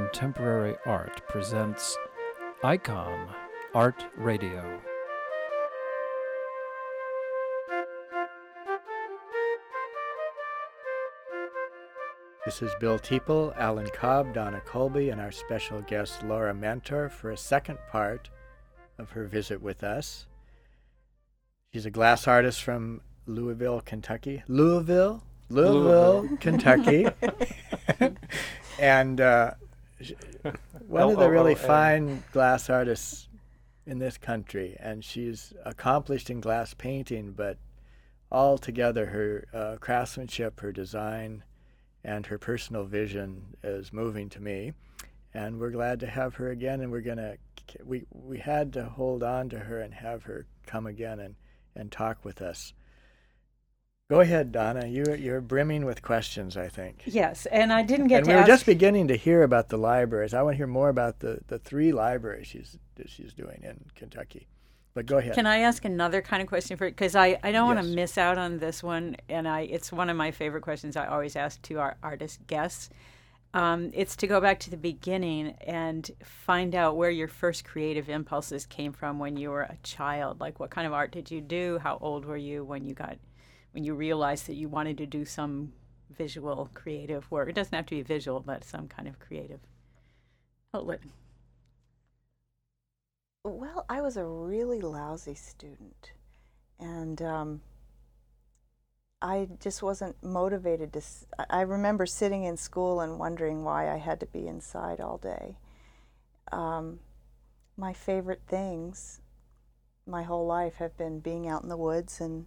Contemporary Art presents Icon Art Radio. This is Bill Teeple, Alan Cobb, Donna Colby, and our special guest Laura Mentor for a second part of her visit with us. She's a glass artist from Louisville, Kentucky. Louisville, Kentucky. And one of the really fine glass artists in this country. And she's accomplished in glass painting, but altogether her craftsmanship, her design, and her personal vision is moving to me. And we're glad to have her again, and we had to hold on to her and have her come again and talk with us. Go ahead, Donna. You're brimming with questions, I think. Yes, and I didn't get and to we were ask... just beginning to hear about the libraries. I want to hear more about the three libraries she's doing in Kentucky. But go ahead. Can I ask another kind of question for you? Because I don't want to Yes. miss out on this one, and it's one of my favorite questions I always ask to our artist guests. It's to go back to the beginning and find out where your first creative impulses came from when you were a child. Like, what kind of art did you do? How old were you when you realized that you wanted to do some visual creative work? It doesn't have to be visual, but some kind of creative outlet. Well, I was a really lousy student, and I just wasn't motivated to... I remember sitting in school and wondering why I had to be inside all day. My favorite things my whole life have been being out in the woods and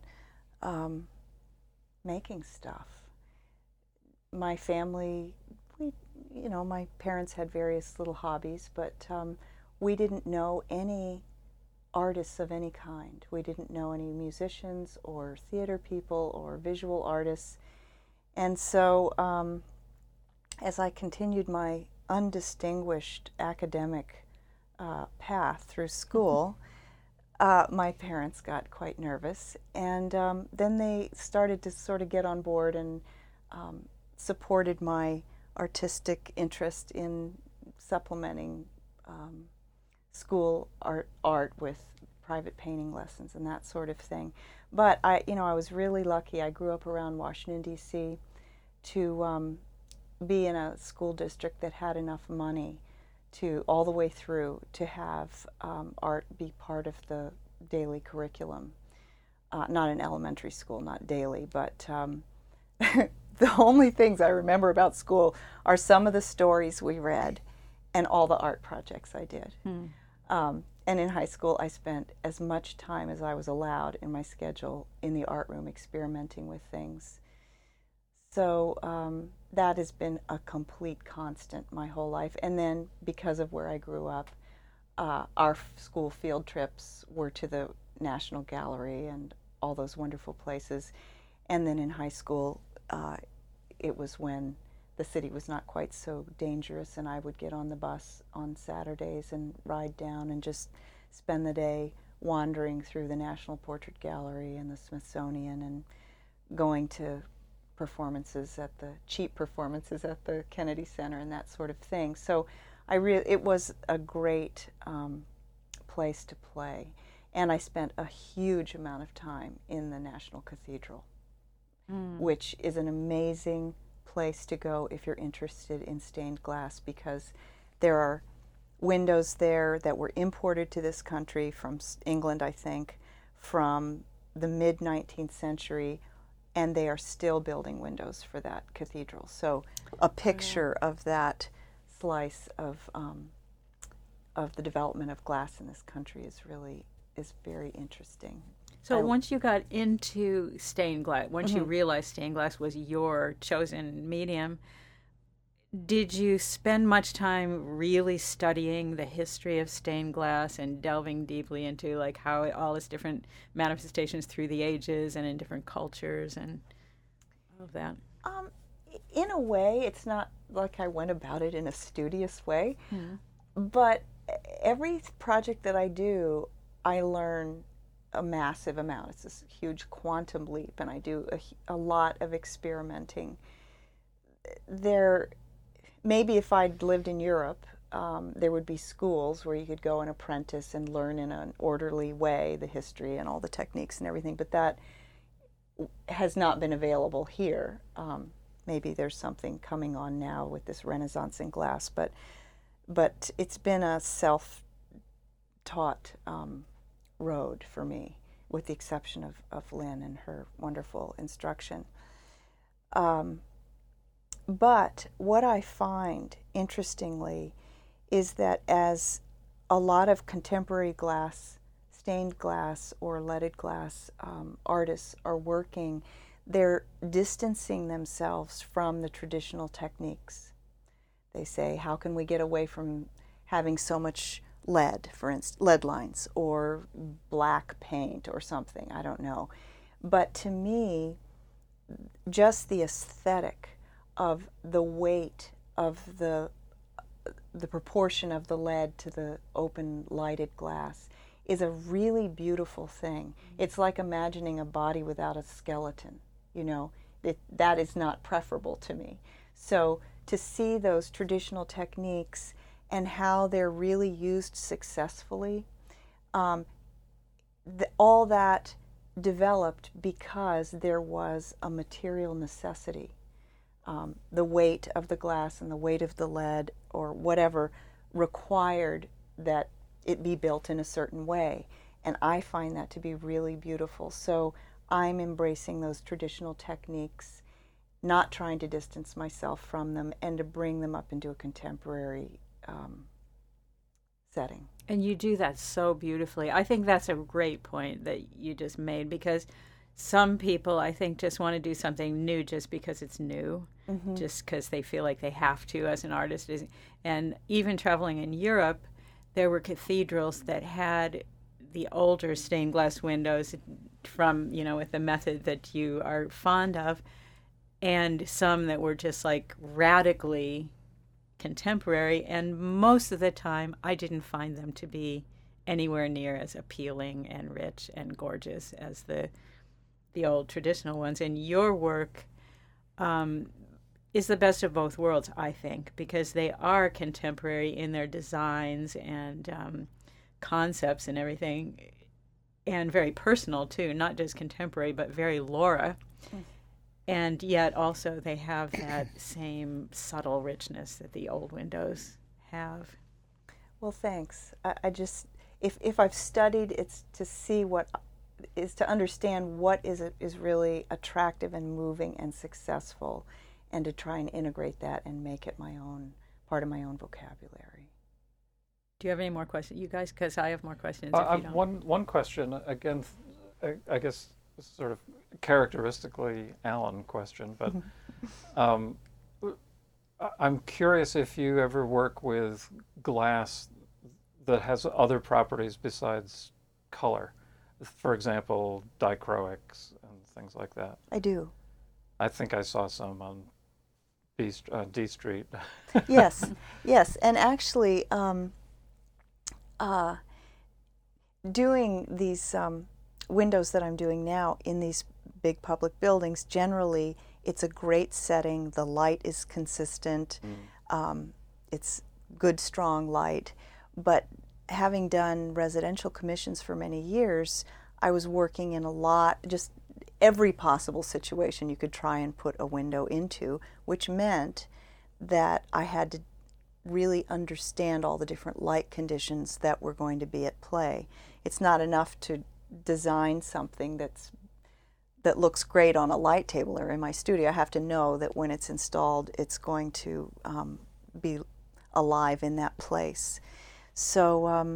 making stuff. My family, my parents had various little hobbies, but we didn't know any artists of any kind. We didn't know any musicians or theater people or visual artists. And so as I continued my undistinguished academic path through school, my parents got quite nervous, and then they started to sort of get on board and supported my artistic interest in supplementing school art with private painting lessons and that sort of thing. But I was really lucky. I grew up around Washington, D.C. to be in a school district that had enough money to, all the way through, to have art be part of the daily curriculum. Not in elementary school, not daily, but the only things I remember about school are some of the stories we read and all the art projects I did. And in high school, I spent as much time as I was allowed in my schedule in the art room experimenting with things. So that has been a complete constant my whole life. And then because of where I grew up, our school field trips were to the National Gallery and all those wonderful places. And then in high school, it was when the city was not quite so dangerous, and I would get on the bus on Saturdays and ride down and just spend the day wandering through the National Portrait Gallery and the Smithsonian and going to cheap performances at the Kennedy Center and that sort of thing. So it was a great place to play, and I spent a huge amount of time in the National Cathedral, which is an amazing place to go if you're interested in stained glass, because there are windows there that were imported to this country from England, I think, from the mid-19th century, and they are still building windows for that cathedral. So a picture of that slice of the development of glass in this country is very interesting. So once you got into stained glass, once you realized stained glass was your chosen medium, did you spend much time really studying the history of stained glass and delving deeply into like how all its different manifestations through the ages and in different cultures and all of that? In a way, it's not like I went about it in a studious way, but every project that I do, I learn a massive amount. It's this huge quantum leap, and I do a lot of experimenting. maybe if I'd lived in Europe, there would be schools where you could go and apprentice and learn in an orderly way the history and all the techniques and everything, but that has not been available here. Maybe there's something coming on now with this Renaissance in glass, but it's been a self-taught road for me, with the exception of Lynn and her wonderful instruction. But what I find, interestingly, is that as a lot of contemporary glass, stained glass or leaded glass artists are working, they're distancing themselves from the traditional techniques. They say, how can we get away from having so much lead, for instance, lead lines or black paint or something, I don't know. But to me, just the aesthetic of the weight of the proportion of the lead to the open lighted glass is a really beautiful thing. It's like imagining a body without a skeleton, you know. That is not preferable to me. So to see those traditional techniques and how they're really used successfully, all that developed because there was a material necessity. The weight of the glass and the weight of the lead or whatever required that it be built in a certain way. And I find that to be really beautiful. So I'm embracing those traditional techniques, not trying to distance myself from them, and to bring them up into a contemporary setting. And you do that so beautifully. I think that's a great point that you just made, because some people, I think, just want to do something new just because it's new, just because they feel like they have to as an artist. And even traveling in Europe, there were cathedrals that had the older stained glass windows from, you know, with the method that you are fond of, and some that were just like radically contemporary. And most of the time, I didn't find them to be anywhere near as appealing and rich and gorgeous as the old traditional ones. And your work is the best of both worlds, I think, because they are contemporary in their designs and concepts and everything, and very personal too, not just contemporary, but very Laura. And yet also they have that same subtle richness that the old windows have. Well, thanks. I just, if I've studied, it's to see what is, to understand what is really attractive and moving and successful, and to try and integrate that and make it my own, part of my own vocabulary. Do you have any more questions, you guys? Because I have more questions. I have one question, again, I guess sort of characteristically Alan question, but I'm curious if you ever work with glass that has other properties besides color. For example, dichroics and things like that. I do. I think I saw some on D Street. Yes, yes. And actually, doing these windows that I'm doing now in these big public buildings, generally it's a great setting. The light is consistent. It's good, strong light. But having done residential commissions for many years, I was working in a lot, just every possible situation you could try and put a window into, which meant that I had to really understand all the different light conditions that were going to be at play. It's not enough to design something that looks great on a light table or in my studio. I have to know that when it's installed, it's going to be alive in that place. So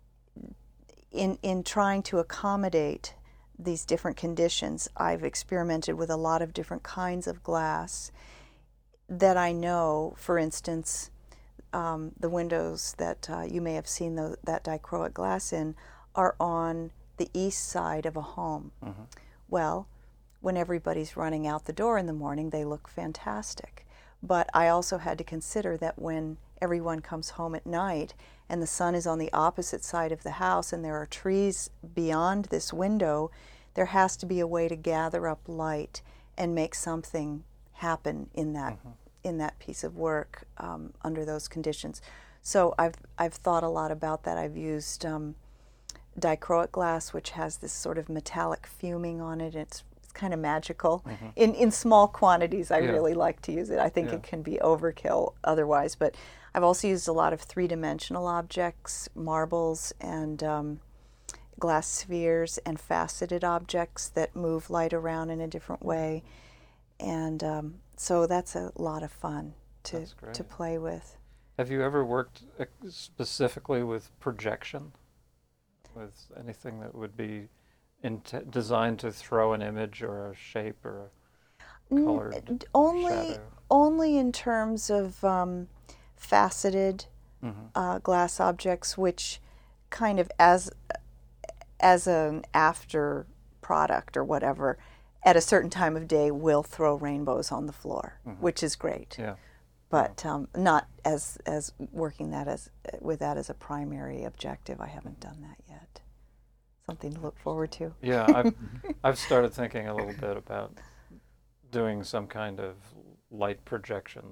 in trying to accommodate these different conditions, I've experimented with a lot of different kinds of glass that I know. For instance, the windows that you may have seen that dichroic glass in are on the east side of a home. Well, when everybody's running out the door in the morning, they look fantastic. But I also had to consider that when everyone comes home at night and the sun is on the opposite side of the house and there are trees beyond this window, there has to be a way to gather up light and make something happen in that in that piece of work under those conditions. So I've thought a lot about that. I've used dichroic glass, which has this sort of metallic fuming on it. It's kind of magical. In small quantities, I really like to use it. I think it can be overkill otherwise, but I've also used a lot of three-dimensional objects, marbles and glass spheres and faceted objects that move light around in a different way. And so that's a lot of fun to play with. Have you ever worked specifically with projection? With anything that would be designed to throw an image or a shape or a colored shadow? Only in terms of faceted glass objects, which kind of as an after product or whatever, at a certain time of day will throw rainbows on the floor, which is great. Yeah. But not as working with that as a primary objective. I haven't done that yet. Something to look forward to. Yeah, I've started thinking a little bit about doing some kind of light projection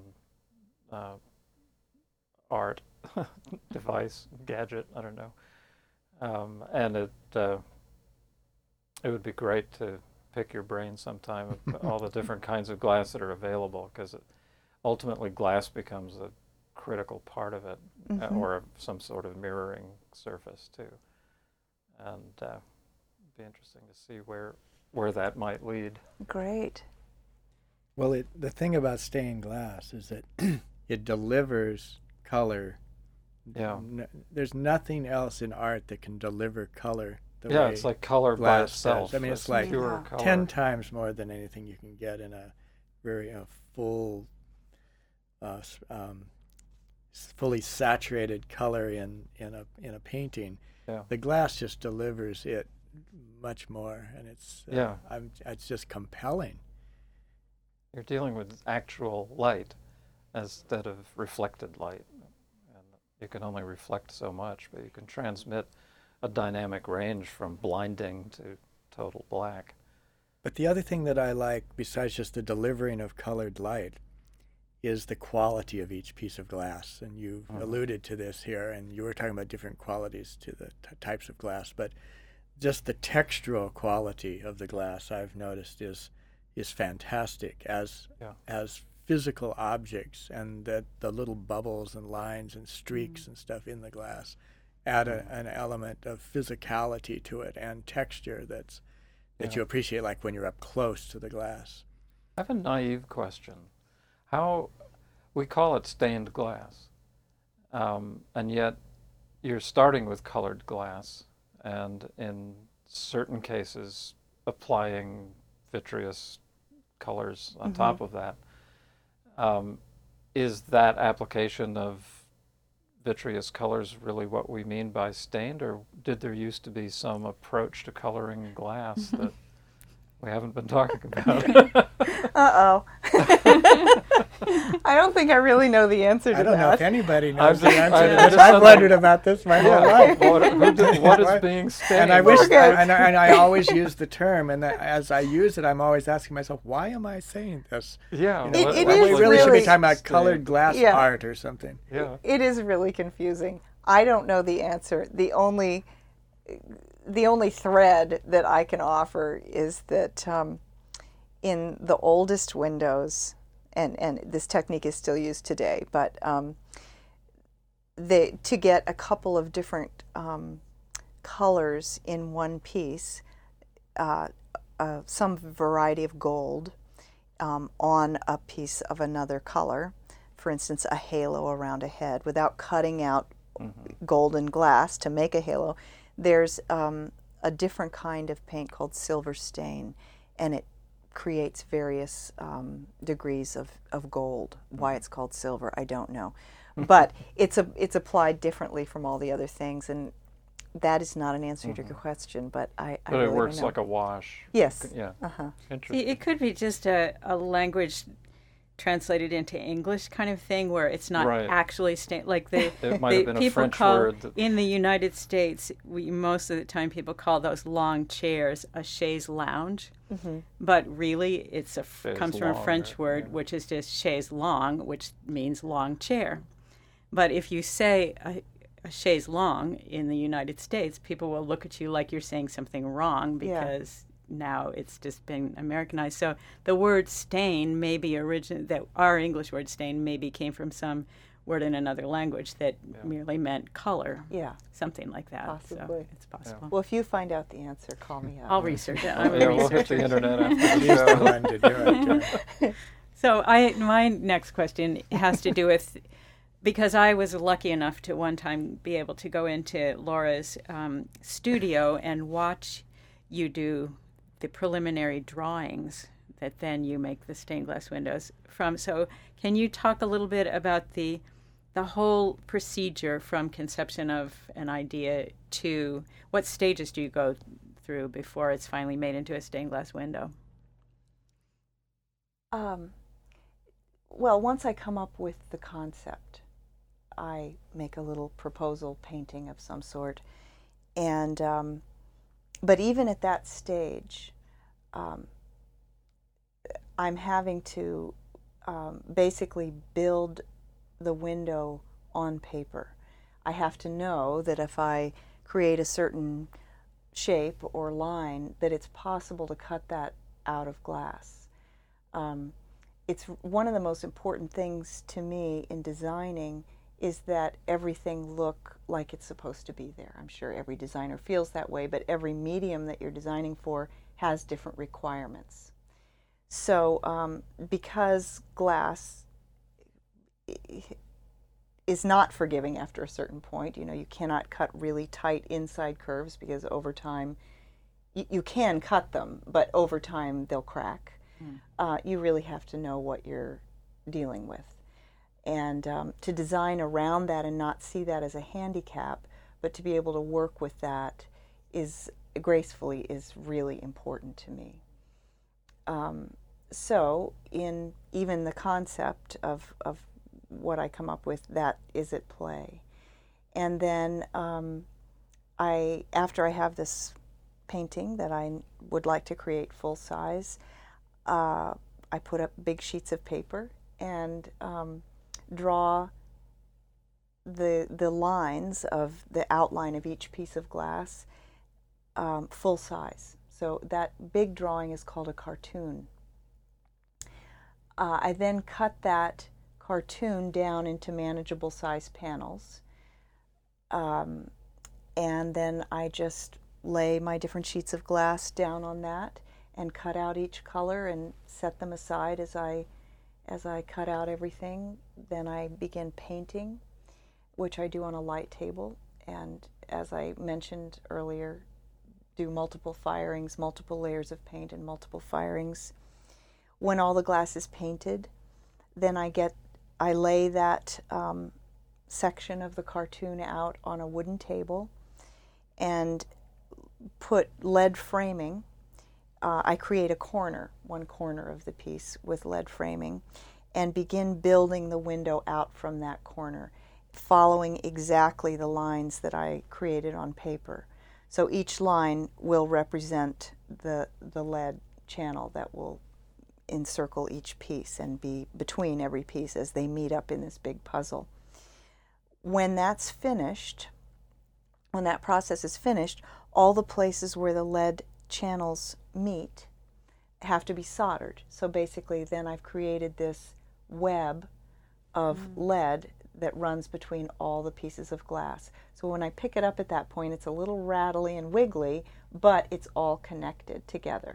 art device, gadget, I don't know. And it would be great to pick your brain sometime about all the different kinds of glass that are available, because ultimately glass becomes a critical part of it, or some sort of mirroring surface too. And it'd be interesting to see where that might lead. Great. Well, the thing about stained glass is that it delivers color. Yeah. There's nothing else in art that can deliver color the way it's like color by glass itself. does. I mean, it's like pure color. 10 times more than anything you can get in a very full, fully saturated color in a painting. Yeah. The glass just delivers it much more, and it's it's just compelling. You're dealing with actual light instead of reflected light, and you can only reflect so much, but you can transmit a dynamic range from blinding to total black. But the other thing that I like, besides just the delivering of colored light, is the quality of each piece of glass. And you alluded to this here, and you were talking about different qualities to the types of glass, but just the textural quality of the glass, I've noticed, is fantastic as physical objects, and that the little bubbles and lines and streaks and stuff in the glass add an element of physicality to it and texture that you appreciate, like when you're up close to the glass. I have a naive question. How we call it stained glass, and yet you're starting with colored glass, and in certain cases applying vitreous colors on top of that. Is that application of vitreous colors really what we mean by stained, or did there used to be some approach to coloring glass that we haven't been talking about? Uh-oh. I don't think I really know the answer to that. I don't know if anybody knows the answer to this. I've wondered about this my whole life. What is being stained? And I wish, and I always use the term, and as I use it, I'm always asking myself, why am I saying this? Yeah, it is we really should be talking about stained. colored glass art or something. Yeah, it is really confusing. I don't know the answer. The only thread that I can offer is that in the oldest windows, and this technique is still used today, but to get a couple of different colors in one piece, some variety of gold on a piece of another color, for instance, a halo around a head, without cutting out golden glass to make a halo, there's a different kind of paint called silver stain, and it creates various degrees of gold. Why it's called silver, I don't know. But it's applied differently from all the other things, and that is not an answer to your question, but I really it works don't know. like a wash. Yes. Yeah. See, it could be just a language translated into English kind of thing, where it's not Right. actually like the It might have been a people French call word. in the United States. Most of the time people call those long chairs a chaise lounge, but really it's comes from a longue, French word, yeah. which is just chaise longue, which means long chair. But if you say a chaise longue in the United States, people will look at you like you're saying something wrong because now it's just been Americanized. So the word stain may be that our English word stain maybe came from some word in another language that merely meant color. Yeah. Something like that. Possibly. So it's possible. Well, if you find out the answer, call me up. I'll research it. I'm a Yeah, we'll hit researcher. the internet after the She's the show. one to do it. So my next question has to do with, because I was lucky enough to one time be able to go into Laura's studio and watch you do the preliminary drawings that then you make the stained glass windows from. So can you talk a little bit about the whole procedure from conception of an idea to what stages do you go through before it's finally made into a stained glass window? Well, once I come up with the concept, I make a little proposal painting of some sort. And but even at that stage, I'm having to basically build the window on paper. I have to know that if I create a certain shape or line, that it's possible to cut that out of glass. It's one of the most important things to me in designing is that everything look like it's supposed to be there. I'm sure every designer feels that way, but every medium that you're designing for has different requirements. So because glass is not forgiving after a certain point, you cannot cut really tight inside curves because over time, you can cut them, but over time they'll crack. You really have to know what you're dealing with. And to design around that and not see that as a handicap, but to be able to work with that gracefully is really important to me. So in even the concept of what I come up with, that is at play. And then after I have this painting that I would like to create full size, I put up big sheets of paper and draw the lines of the outline of each piece of glass full size. So that big drawing is called a cartoon. I then cut that cartoon down into manageable size panels, and then I just lay my different sheets of glass down on that and cut out each color and set them aside as I cut out everything. Then I begin painting, which I do on a light table, and as I mentioned earlier, do multiple firings, multiple layers of paint and multiple firings. When all the glass is painted, then I lay that section of the cartoon out on a wooden table and put lead framing. I create one corner of the piece with lead framing, and begin building the window out from that corner, following exactly the lines that I created on paper. So each line will represent the lead channel that will encircle each piece and be between every piece as they meet up in this big puzzle. When that's finished, when that process is finished, all the places where the lead channels meet have to be soldered. So basically then I've created this web of lead that runs between all the pieces of glass. So when I pick it up at that point, it's a little rattly and wiggly, but it's all connected together.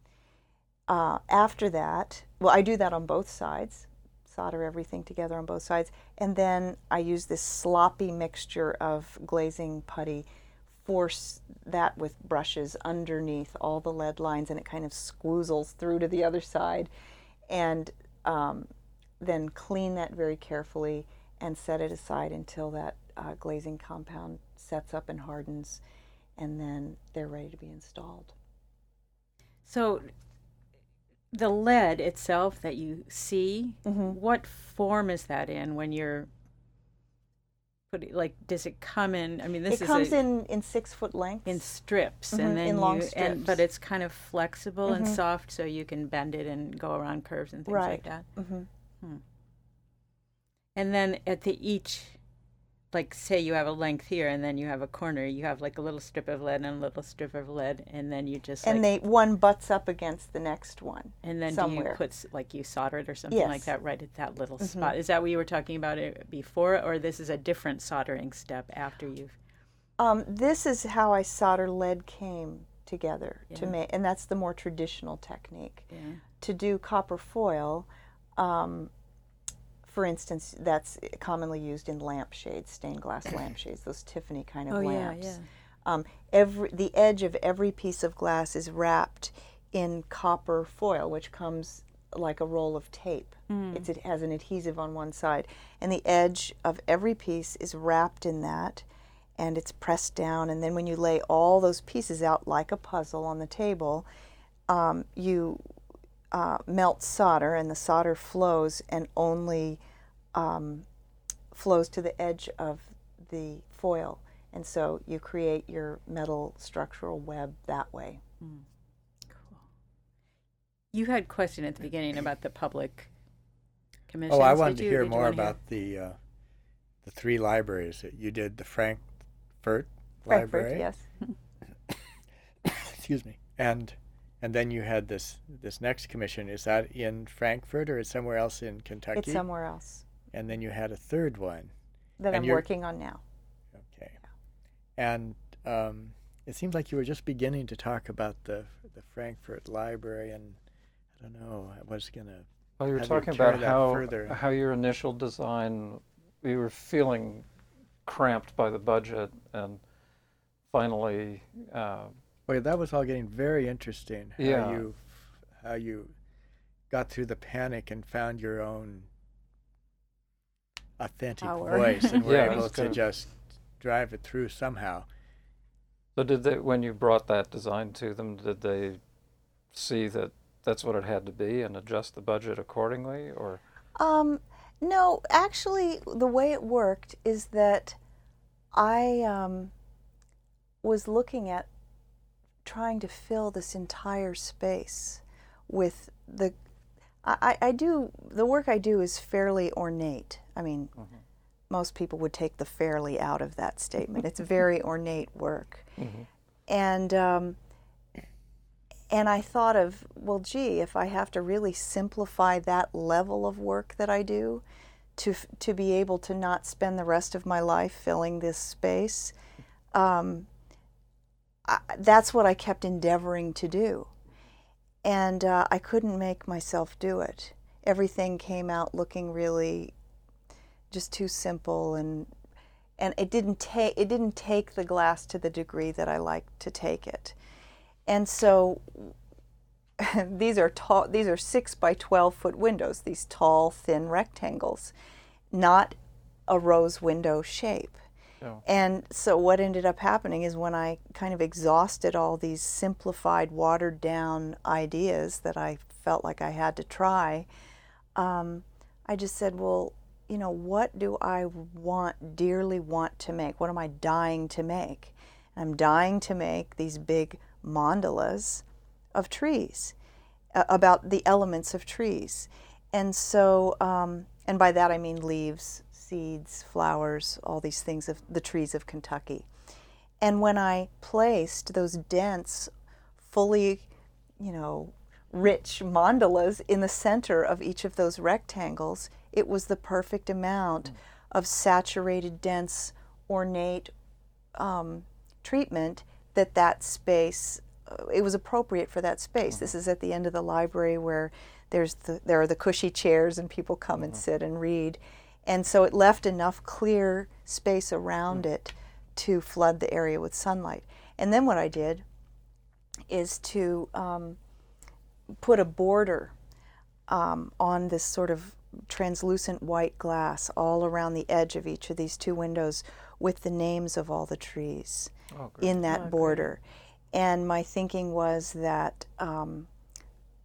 After that, well, I do that on both sides, solder everything together on both sides, and then I use this sloppy mixture of glazing putty, force that with brushes underneath all the lead lines, and it kind of squoozles through to the other side, and then clean that very carefully and set it aside until that glazing compound sets up and hardens, and then they're ready to be installed. So the lead itself that you see, Mm-hmm. what form is that in when you're putting, like, does it come in, I mean, this It is comes in 6-foot lengths. in strips, Mhm, and then in long you, strips. but it's kind of flexible and Mhm. soft, so you can bend it and go around curves and things like Right. that. Mm-hmm. And then at the each, like, say you have a length here, and then you have a corner, you have like a little strip of lead and a little strip of lead, and then you just And like, one butts up against the next one. and then do somewhere. you put, like, you solder it or something like Yes. that right at that little Mhm. spot? Is that what you were talking about it before, or this is a different soldering step after you've? This is how I solder lead came together to Yeah. make, and that's the more traditional technique. Yeah. To do copper foil, for instance, that's commonly used in lampshades, stained glass lampshades, those Tiffany kind of lamps. The edge of every piece of glass is wrapped in copper foil, which comes like a roll of tape. It has an adhesive on one side, and the edge of every piece is wrapped in that, and it's pressed down. And then when you lay all those pieces out like a puzzle on the table, you melt solder, and the solder flows and only flows to the edge of the foil. And so you create your metal structural web that way. Cool. You had a question at the beginning about the public commissions. Oh, I wanted to Did hear you more wanna about the 3 libraries that you did. The Frankfurt Frankfurt, Library. yes. Excuse me. And then you had this next commission. Is that in Frankfurt or is it somewhere else in Kentucky? It's somewhere else And then you had a third one. that And I'm you're- working on now. Okay. And it seems like you were just beginning to talk about the Frankfurt Library, and I don't know, I was going to... Well, you were How do you talking carry about that further? how your initial design, you were feeling cramped by the budget, and finally, Well, that was all getting very interesting. Yeah. How you got through the panic and found your own authentic Power. voice and were Yeah, able it's to kind of- just drive it through somehow. so did they, when you brought that design to them, did they see that that's what it had to be and adjust the budget accordingly, or? No, actually, the way it worked is that I was looking at trying to fill this entire space with the work I do is fairly ornate. I mean, most people would take the fairly out of that statement. It's very ornate work. And I thought of, well, gee, if I have to really simplify that level of work that I do to be able to not spend the rest of my life filling this space, that's what I kept endeavoring to do. And I couldn't make myself do it. Everything came out looking really just too simple, and it didn't take the glass to the degree that I like to take it. And so these are 6 by 12 foot windows, these tall, thin rectangles, not a rose window shape. No. And so what ended up happening is when I kind of exhausted all these simplified, watered down ideas that I felt like I had to try, I just said, well, you know, what do I dearly want to make? What am I dying to make? I'm dying to make these big mandalas of trees, about the elements of trees. And so, and by that I mean leaves, seeds, flowers, all these things of the trees of Kentucky. And when I placed those dense, fully, rich mandalas in the center of each of those rectangles, it was the perfect amount of saturated, dense, ornate treatment that space, it was appropriate for that space. This is at the end of the library where there are the cushy chairs and people come and sit and read. And so it left enough clear space around it to flood the area with sunlight. And then what I did is to put a border on this sort of translucent white glass all around the edge of each of these 2 windows with the names of all the trees in that border. And my thinking was that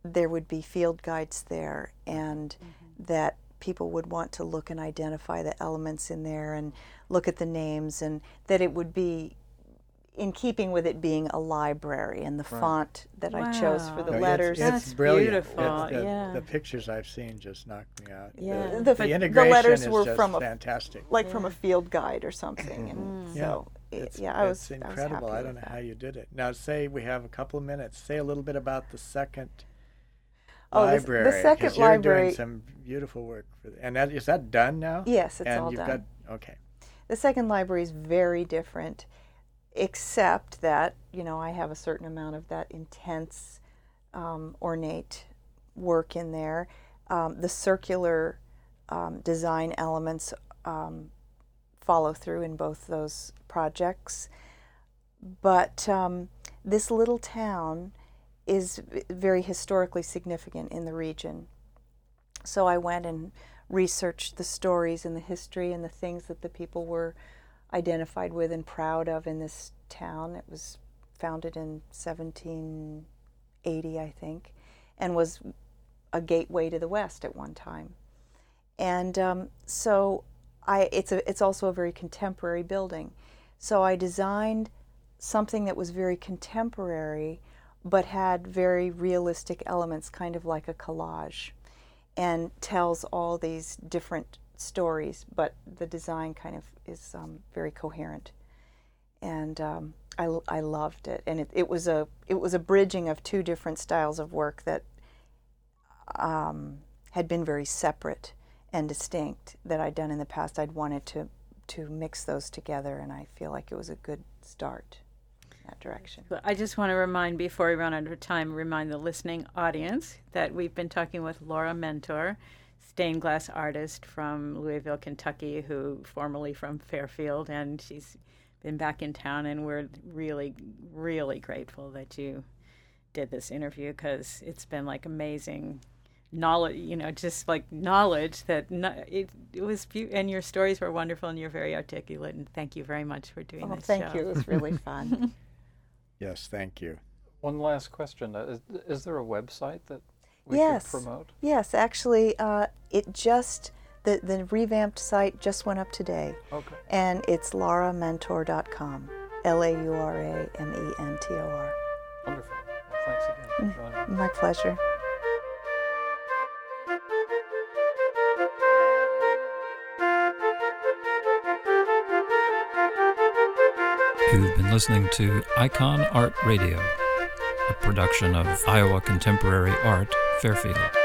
there would be field guides there, and that people would want to look and identify the elements in there and look at the names, and that it would be in keeping with it being a library, and the font that I chose for the letters. It's brilliant. Beautiful. The pictures I've seen just knocked me out. Yeah. The integration letters is were just from fantastic. from a field guide or something, and so It's incredible. I don't know how you did it. Now, say we have a couple of minutes. Say a little bit about the second library. The second 'cause you're library. doing some beautiful work and is that done now? Yes, it's and all you've done. Okay. The second library is very different, except that, I have a certain amount of that intense, ornate work in there. The circular design elements follow through in both those projects. But this little town is very historically significant in the region. So I went and researched the stories and the history and the things that the people were identified with and proud of in this town. It was founded in 1780, I think, and was a gateway to the West at one time. And so it's also a very contemporary building. So I designed something that was very contemporary, but had very realistic elements, kind of like a collage, and tells all these different stories, but the design kind of is very coherent. And I loved it, and it was a bridging of two different styles of work that had been very separate and distinct that I'd done in the past. I'd wanted to mix those together, and I feel like it was a good start in that direction. I just want to remind, before we run out of time, remind the listening audience that we've been talking with Laura Mentor, stained glass artist from Louisville, Kentucky, who formerly from Fairfield, and she's been back in town, and we're really, really grateful that you did this interview, because it's been like amazing knowledge, just like knowledge that it was, and your stories were wonderful, and you're very articulate, and thank you very much for doing this Thank show. you. It was really fun. Yes, thank you. One last question. Is there a website that we Yes. could promote? Yes, actually, the revamped site just went up today. Okay. And it's lauramentor.com. LauraMentor. Wonderful. Well, thanks again for joining us. My pleasure. You've been listening to Icon Art Radio, a production of Iowa Contemporary Art, Fairfield.